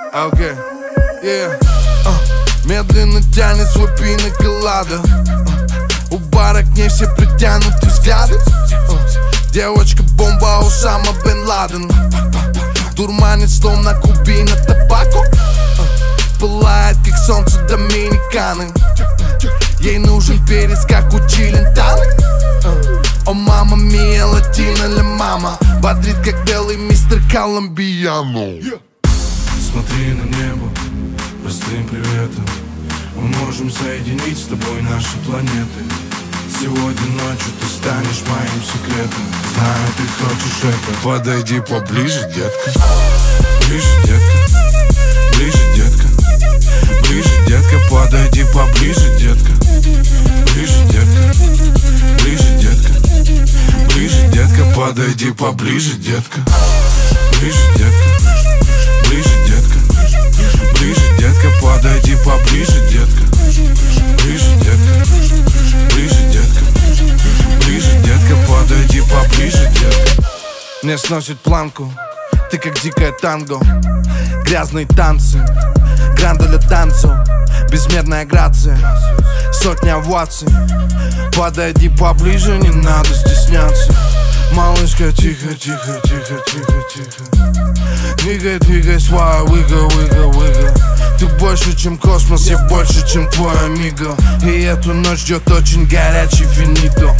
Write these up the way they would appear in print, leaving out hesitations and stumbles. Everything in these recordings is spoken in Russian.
Okay, yeah. Медленно тянет свой пина-колада. У бара к ней все притянуты взгляды. Девочка-бомба Усама Бен Ладен. Дурманит словно кубина табаку. Пылает как солнце Доминиканы. Ей нужен перец, как у Челентано. О мама мия, латина ля мама. Бодрит, как белый мистер Колумбиано. Смотри на небо простым приветом. Мы можем соединить с тобой наши планеты. Сегодня ночью ты станешь моим секретом. Знаю, ты хочешь это. Подойди поближе, детка. Ближе, детка. Ближе, детка. Ближе, детка. Подойди поближе, детка. Ближе, детка. Ближе, детка. Ближе, детка. Подойди поближе, детка. Ближе, детка. Ближе, детка. Ближе, детка. Подойди поближе, детка. Ближе, детка. Ближе, детка. Ближе, детка. Подойди поближе, детка. Мне сносит планку, ты как дикое танго. Грязные танцы, гранда для танцев. Безмерная грация, сотни оваций. Подойди поближе, не надо стесняться. Малышка, тихо, тихо, тихо, тихо, тихо. Двигай, двигай свой выго, выго, выго. Ты больше, чем космос, я больше, чем твой амиго. И эту ночь ждет очень горячий финито.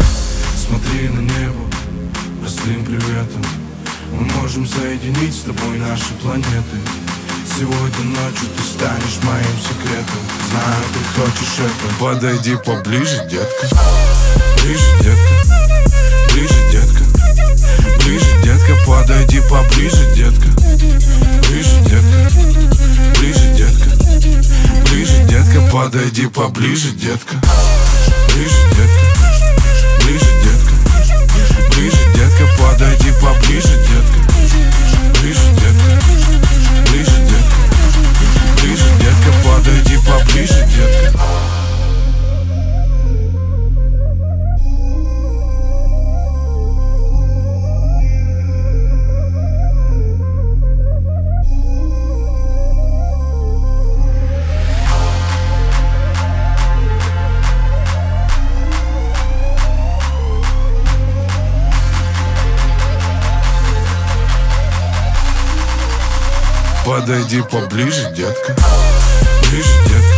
Смотри на небо простым приветом. Мы можем соединить с тобой наши планеты. Сегодня ночью ты станешь моим секретом. Знаю, ты хочешь это. Подойди поближе, детка. Ближе, детка. Ближе, детка. Ближе, детка. Подойди поближе, детка. Ближе, детка. Ближе, детка. Ближе, детка. Подойди поближе, детка. Ближе, детка. Ближе, детка. Ближе, детка. Подойди поближе, детка. Ближе, детка. Ближе, детка. Ближе, детка. Подойди поближе, детка. Подойди поближе, детка. Ближе, детка.